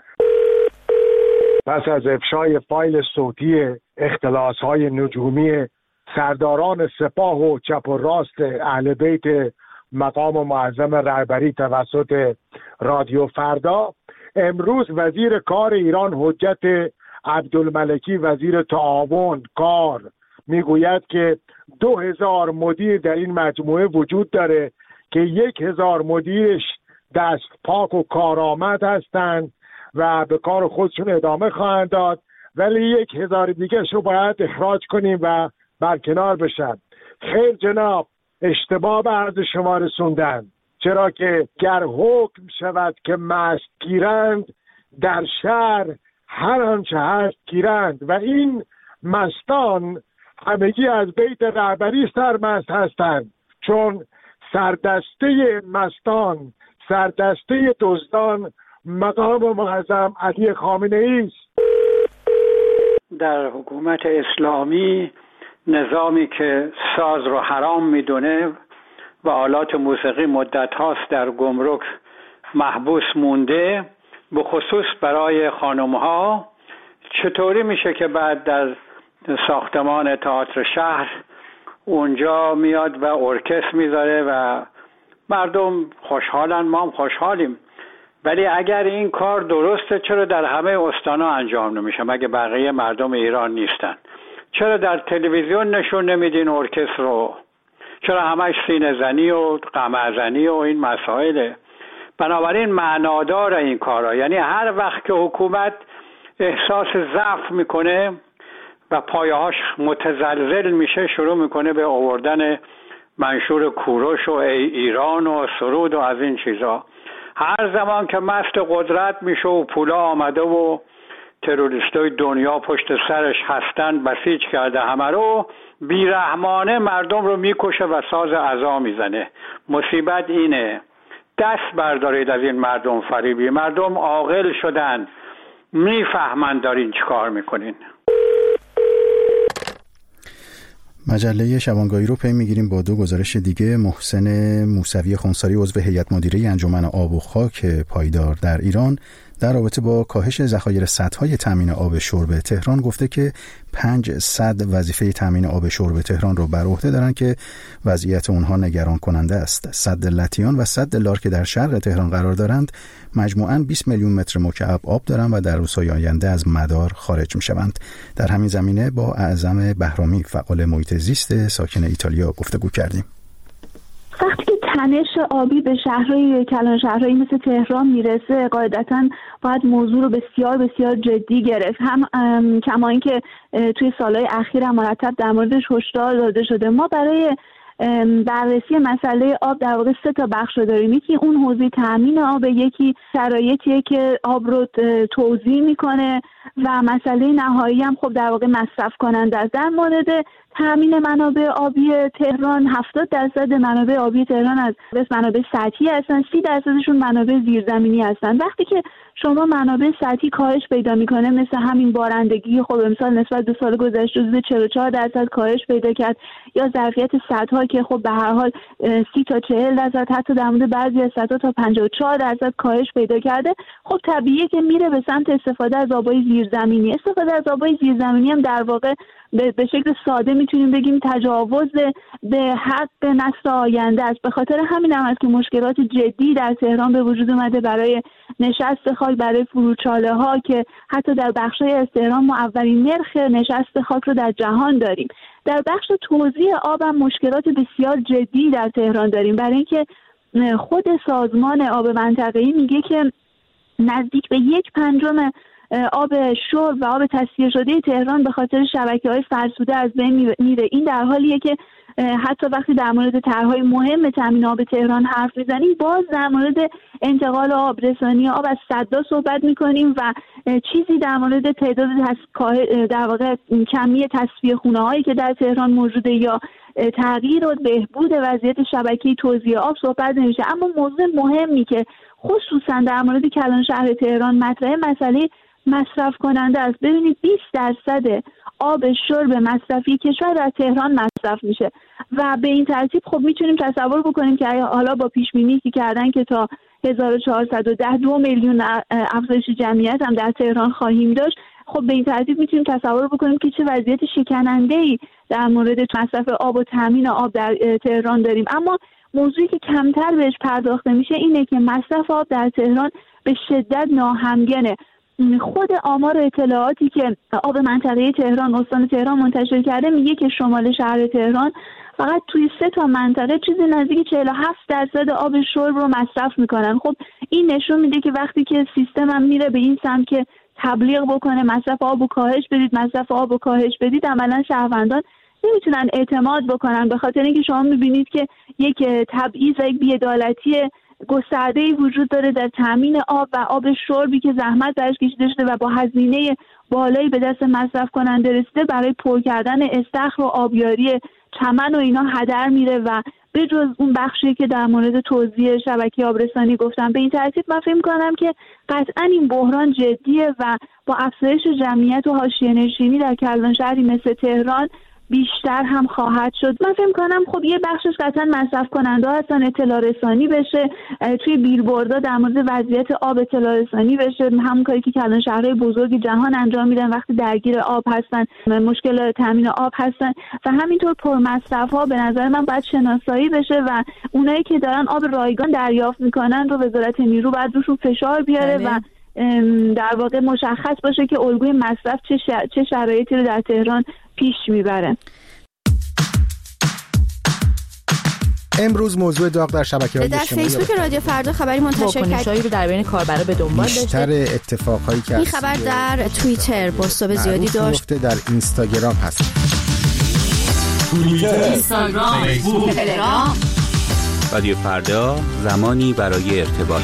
پس از افشای فایل صوتی اختلاس‌های نجومی سرداران سپاه و چپ و راست اهل بیت مقام معظم رهبری توسط رادیو فردا، امروز وزیر کار ایران حجت عبدالملکی وزیر تعاون کار میگوید که دو هزار مدیر در این مجموعه وجود داره که یک هزار مدیرش دست پاک و کارآمد هستند و به کار خودشون ادامه خواهند داد، ولی یک هزار دیگرش رو باید اخراج کنیم و برکنار بشن. خیر جناب، اشتباه به عرض شما رسوندن، چرا که گر حکم شود که مست گیرند در شهر هر آنچه هست گیرند و این مستان همگی از بیت رهبری سرمست هستند، چون سردسته مستان، سردسته دزدان مقام معظم علی خامنه‌ای است. در حکومت اسلامی نظامی که ساز رو حرام میدونه و آلات موسیقی مدت هاست در گمرک محبوس مونده، به خصوص برای خانم ها، چطوری میشه که بعد در ساختمان تئاتر شهر اونجا میاد و ارکستر میذاره و مردم خوشحالن، ما هم خوشحالیم، ولی اگر این کار درسته چرا در همه استانا انجام نمیشه؟ مگه بقیه مردم ایران نیستن؟ چرا در تلویزیون نشون نمیدین ارکستر رو؟ چرا همش سینه زنی و قمر زنی و این مسائله؟ بنابراین معنادار این کارا، یعنی هر وقت که حکومت احساس ضعف میکنه و پایه‌هاش متزلزل میشه شروع میکنه به آوردن منشور کوروش و ای ایران و سرود و از این چیزا. هر زمان که مست قدرت میشه و پولا آمده و تروریستای دنیا پشت سرش هستن بسیج کرده همه رو، بیرحمانه مردم رو میکشه و ساز عزا میزنه. مصیبت اینه، دست بردارید از این مردم فریبی. مردم عاقل شدن، میفهمن دارین چی کار میکنین. مجله شبانگاهی رو پی میگیریم با دو گزارش دیگه. محسن موسوی خونساری عضو هیئت مدیره انجمن آب و خاک پایدار در ایران در رابطه با کاهش ذخایر سدهای تامین آب شرب تهران گفته که پنج سد وظیفه تامین آب شرب تهران رو بر عهده دارن که وضعیت اونها نگران کننده است. سد لطیان و سد لار که در شرق تهران قرار دارند مجموعاً بیست میلیون متر مکعب آب دارند و در روزهای آینده از مدار خارج میشوند. در همین زمینه با اعظم بهرامی فعال محیط زیست ساکن ایتالیا گفتگو کردیم. وقتی که تنش آبی به شهرهای کلان شهرهایی مثل تهران میرسه قاعدتاً باید موضوع رو بسیار بسیار جدی گرفت. هم کما اینکه توی سالهای اخیر هم مرتب در موردش هشدار داده شده. ما برای بررسی مسئله آب در واقع سه تا بخش داریم. یکی اون حوزه تامین آب، یکی شرایطیه که آب رو توزیع میکنه و مسئله نهایی هم خب در واقع مصرف کننده است. در مورد تامین منابع آبی تهران هفتاد درصد منابع آبی تهران از منابع سطحی هستن، سی درصدشون منابع زیرزمینی هستن. وقتی که شما منابع سطحی کاهش پیدا میکنه مثل همین بارندگی، خب امسال نسبت به سال گذشته حدود چهل و چهار درصد کاهش پیدا کرد، یا ظرفیت سدها که خب به هر حال سی تا چهل درصد، حتی در مورد بعضی از سدها تا پنجاه و چهار درصد کاهش پیدا کرده، خب طبیعیه که میره به سمت استفاده از آبای زیرزمینی. استفاده از آبای زیرزمینی هم در واقع به شکل ساده میتونیم بگیم تجاوز به حق نسل آینده است. به خاطر همین هم است که مشکلات جدی در تهران به وجود اومده برای نشست خاک، برای فروچاله ها که حتی در بخشای از تهران ما اولین نرخ نشست خاک رو در جهان داریم. در بخش توزیع آب هم مشکلات بسیار جدی در تهران داریم، برای اینکه خود سازمان آب منطقه‌ای میگه که نزدیک به یک پنجم آب شرب و آب تصفیه شده تهران به خاطر شبکه‌های فرسوده از بین میره. این در حالیه که حتی وقتی در مورد طرح‌های مهم تامین آب تهران حرف میزنیم باز در مورد انتقال آب، رسانی آب از سدها صحبت میکنیم و چیزی در مورد تعداد در واقع کمی تصفیه خونه‌هایی که در تهران موجوده یا تغییر و بهبود وضعیت شبکه توزیع آب صحبت نمیشه. اما موضوع مهمی که خصوصا در مورد کلان شهر تهران مطرحه مسئله مصرف کننده است. ببینید بیست درصد آب شرب مصرفی کشور در تهران مصرف میشه و به این ترتیب خب میتونیم تصور بکنیم که حالا با پیش بینی که کردن که تا هزار و چهارصد و ده دو میلیون افزایش جمعیت هم در تهران خواهیم داشت، خب به این ترتیب میتونیم تصور بکنیم که چه وضعیت شکننده‌ای در مورد مصرف آب و تامین آب در تهران داریم. اما موضوعی که کمتر بهش پرداخته میشه اینه که مصرف آب در تهران به شدت ناهمگنه. خود آمار اطلاعاتی که آب منطقه تهران استان تهران منتشر کرده میگه که شمال شهر تهران فقط توی سه تا منطقه چیزی نزدیک چهل و هفت درصد آب شرب رو مصرف میکنن. خب این نشون میده که وقتی که سیستم هم میره به این سمت که تبلیغ بکنه مصرف آب رو کاهش بدید، مصرف آب رو کاهش بدید، عملا شهروندان نمیتونن اعتماد بکنن، به خاطر اینکه شما میبینید که یک تبعیض و یک بی‌عدالتی گسترده‌ای وجود داره در تامین آب و آب شربی که زحمت درش کشیده شده و با هزینه بالایی به دست مصرف کننده رسیده برای پر کردن استخر و آبیاری چمن و اینا هدر میره و به جز اون بخشی که در مورد توزیع شبکه آبرسانی گفتم. به این ترتیب من فکر می‌کنم که قطعاً این بحران جدیه و با افزایش جمعیت و حاشیه‌نشینی در کلان شهری مثل تهران بیشتر هم خواهد شد. من فکر کنم خب یه بخشش قطعا مصرف کننده هستن، اطلاع رسانی بشه، توی بیلبوردها در مورد وضعیت آب اطلاع رسانی بشه، همون کاری که کلان شهرهای بزرگ جهان انجام میدن وقتی درگیر آب هستن، مشکل تامین آب هستن و همینطور پرمصرف ها به نظر من باید شناسایی بشه و اونایی که دارن آب رایگان دریافت میکنن رو وزارت نیرو باید روشون فشار بیاره و در واقع مشخص باشه که الگوی مصرف چه, شر... چه شرایطی رو در تهران پیش میبره. امروز موضوع داغ در شبکه‌های اجتماعی در فیسبوک رادیو فردا خبری منتشر کردیم رو در بین کاربرا به دنبال داشته. بیشتر اتفاقایی که این خبر در توییتر بازتاب زیادی داشت، در اینستاگرام هست. توییتر، اینستاگرام، فیسبوک، تلگرام. رادیو فردا، زمانی برای ارتباط.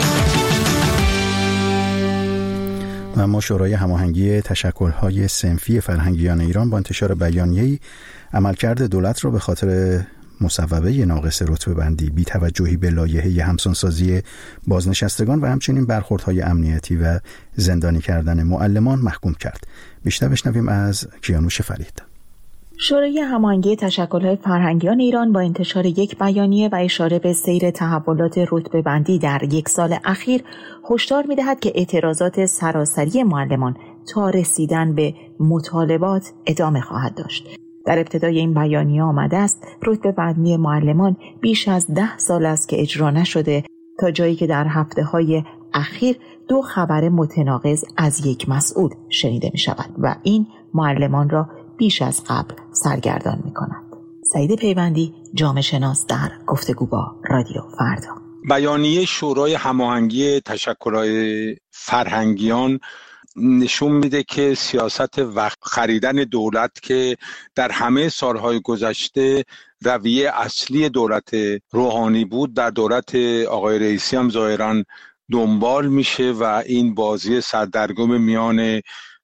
و ما شورای هماهنگی تشکل‌های صنفی فرهنگیان ایران با انتشار بیانیه‌ای عملکرد دولت را به خاطر مصوبه ناقص رتبه بندی، بی‌توجهی به لایحه همسانسازی بازنشستگان و همچنین برخوردهای امنیتی و زندانی کردن معلمان محکوم کرد. بیشتر بشنویم از کیانوش فرید. شورای هماهنگی تشکل‌های فرهنگیان ایران با انتشار یک بیانیه و اشاره به سیر تحولات رتبه‌بندی در یک سال اخیر هشدار می‌دهد که اعتراضات سراسری معلمان تا رسیدن به مطالبات ادامه خواهد داشت. در ابتدای این بیانیه آمده است رتبه‌بندی معلمان بیش از ده سال است که اجرا نشده، تا جایی که در هفته‌های اخیر دو خبر متناقض از یک مسئول شنیده می‌شود و این معلمان را بیش از قبل سرگردان می‌کند. سعید پیوندی، جامعه شناس، در گفتگو با رادیو فردا. بیانیه شورای هماهنگی تشکل‌های فرهنگیان نشون میده که سیاست وقت خریدن دولت که در همه سالهای گذشته رویه اصلی دولت روحانی بود، در دولت آقای رئیسی هم ظاهراً دنبال میشه و این بازی سردرگم میان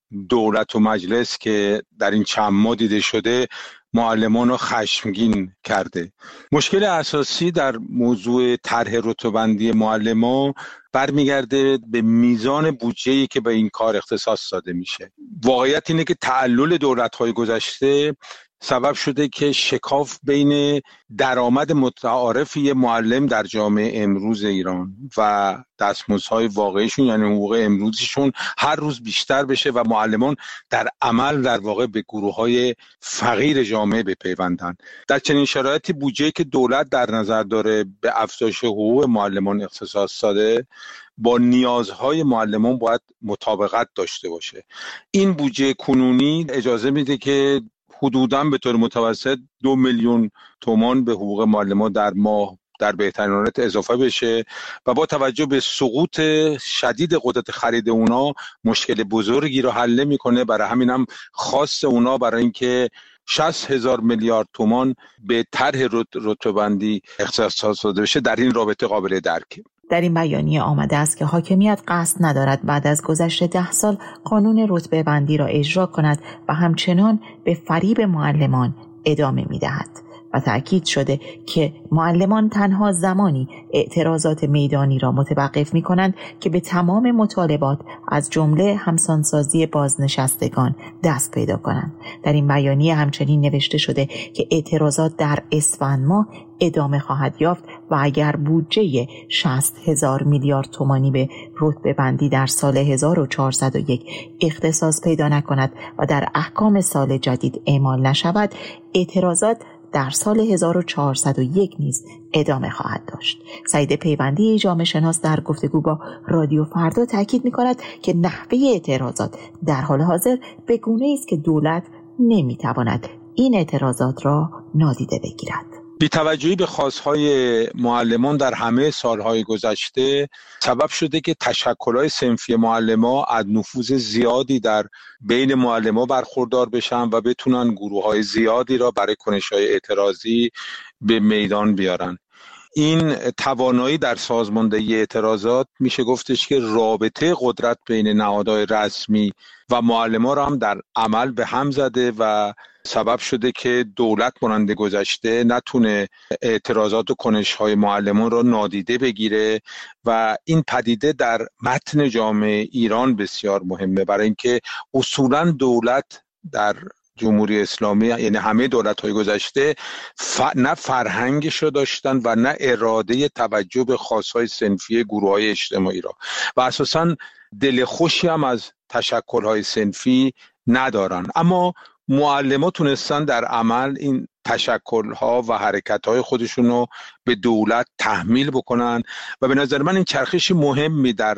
دولت و مجلس که در این چند ماه دیده شده معلمان رو خشمگین کرده. مشکل اساسی در موضوع طرح رتبه‌بندی معلمان برمیگرده به میزان بودجه‌ای که به این کار اختصاص داده میشه. واقعیت اینه که تعلل دولت‌های گذشته سبب شده که شکاف بین درآمد متعارف یه معلم در جامعه امروز ایران و دستمزدهای واقعیشون، یعنی حقوق امروزیشون، هر روز بیشتر بشه و معلمان در عمل در واقع به گروه‌های فقیر جامعه بپیوندن. در چنین شرایطی بودجه‌ای که دولت در نظر داره به افزایش حقوق معلمان اختصاص داده با نیازهای معلمان باید مطابقت داشته باشه. این بودجه کنونی اجازه میده که حدوداً به طور متوسط دو میلیون تومان به حقوق معلمان در ماه در بهترین حالت اضافه بشه و با توجه به سقوط شدید قدرت خرید اونا مشکل بزرگی رو حل میکنه. برای همین هم خواست اونا برای اینکه شصت هزار میلیارد تومان به طرح رتبه‌بندی اختصاص داده بشه در این رابطه قابل درکه. در این بیانیه آمده است که حاکمیت قصد ندارد بعد از گذشت ده سال قانون رتبه بندی را اجرا کند و همچنان به فریب معلمان ادامه می دهد و تأکید شده که معلمان تنها زمانی اعتراضات میدانی را متوقف می کنند که به تمام مطالبات از جمله همسانسازی بازنشستگان دست پیدا کنند. در این بیانیه همچنین نوشته شده که اعتراضات در اسفند ماه ادامه خواهد یافت و اگر بودجه شصت هزار میلیارد تومانی به رتبه بندی در سال هزار و چهارصد و یک اختصاص پیدا نکند و در احکام سال جدید اعمال نشود، اعتراضات در سال هزار و چهارصد و یک نیز ادامه خواهد داشت. سعید پیوندی، جامعه شناس، در گفتگو با رادیو فردا تاکید می‌کند که نحوه اعتراضات در حال حاضر به گونه‌ای است که دولت نمی‌تواند این اعتراضات را نادیده بگیرد. بی‌توجهی به خواست‌های معلمان در همه سالهای گذشته سبب شده که تشکل‌های صنفی معلمان از نفوذ زیادی در بین معلمان برخوردار بشن و بتونن گروه‌های زیادی را برای کنش‌های اعتراضی به میدان بیارن. این توانایی در سازماندهی اعتراضات میشه گفتش که رابطه قدرت بین نهادهای رسمی و معلمان را هم در عمل به هم زده و سبب شده که دولت مانند گذشته نتونه اعتراضات و کنش‌های معلمان را نادیده بگیره و این پدیده در متن جامعه ایران بسیار مهمه، برای اینکه اصولاً دولت در جمهوری اسلامی، یعنی همه دولت‌های گذشته، ف... نه فرهنگش رو داشتن و نه اراده توجه به خواست‌های صنفی گروه‌های اجتماعی را و اساساً دل خوشی هم از تشکل‌های صنفی ندارن. اما معلمان تونستن در عمل این تشکل‌ها و حرکت‌های خودشون رو به دولت تحمیل بکنن و به نظر من این چرخشی مهمی در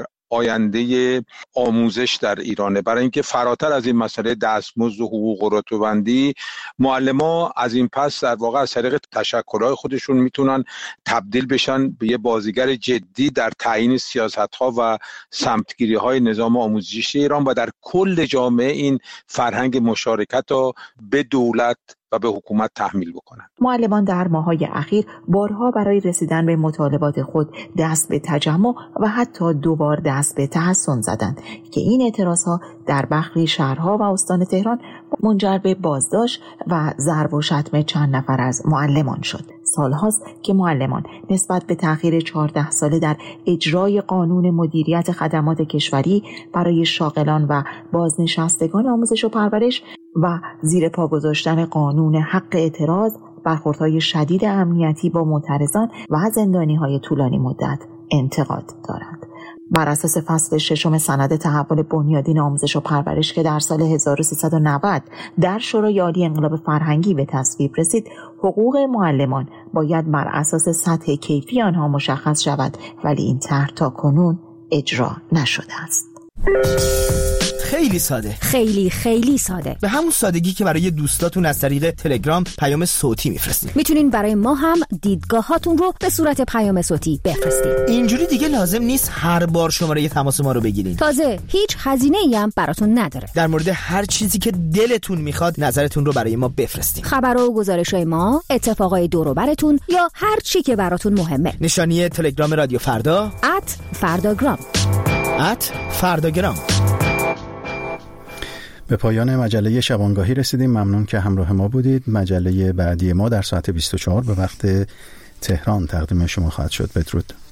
آینده آموزش در ایرانه، برای اینکه فراتر از این مسئله دستمزد و حقوق و رتبه‌بندی، معلمان از این پس در واقع از طریق تشکل‌های خودشون میتونن تبدیل بشن به یه بازیگر جدی در تعیین سیاست‌ها و سمتگیری‌های نظام آموزشی ایران و در کل جامعه این فرهنگ مشارکت رو به دولت و به حکومت تحمیل بکنند. معلمان در ماه‌های اخیر بارها برای رسیدن به مطالبات خود دست به تجمع و حتی دوبار دست به تحصن زدند که این اعتراضها در برخی شهرها و استان تهران منجر به بازداشت و ضرب و شتم چند نفر از معلمان شد. سالهاست که معلمان نسبت به تأخیر چهارده ساله در اجرای قانون مدیریت خدمات کشوری برای شاغلان و بازنشستگان آموزش و پرورش و زیر پا گذاشتن قانون حق اعتراض، برخوردهای شدید امنیتی با معترضان و زندانی‌های طولانی مدت انتقاد دارند. بر اساس فصل ششم سند تحول بنیادین آموزش و پرورش که در سال هزار و سیصد و نود در شورای عالی انقلاب فرهنگی به تصویب رسید، حقوق معلمان باید بر اساس سطح کیفی آنها مشخص شود، ولی این طرح تاکنون اجرا نشده است. خیلی ساده، خیلی خیلی ساده، به همون سادگی که برای دوستاتون از طریق تلگرام پیام صوتی میفرستید. میتونین برای ما هم دیدگاهاتون رو به صورت پیام صوتی بفرستید. اینجوری دیگه لازم نیست هر بار شماره تماس ما رو بگیرین. تازه هیچ هزینه‌ای هم براتون نداره. در مورد هر چیزی که دلتون میخواد نظرتون رو برای ما بفرستید. خبرها و گزارش‌های ما، اتفاقای دور و براتون یا هر چی که براتون مهمه. نشانی تلگرام رادیو فردا ات فرداگرام ات فرداگرام. به پایان مجله شبانگاهی رسیدیم. ممنون که همراه ما بودید. مجله بعدی ما در ساعت بیست و چهار به وقت تهران تقدیم شما خواهد شد. بدرود.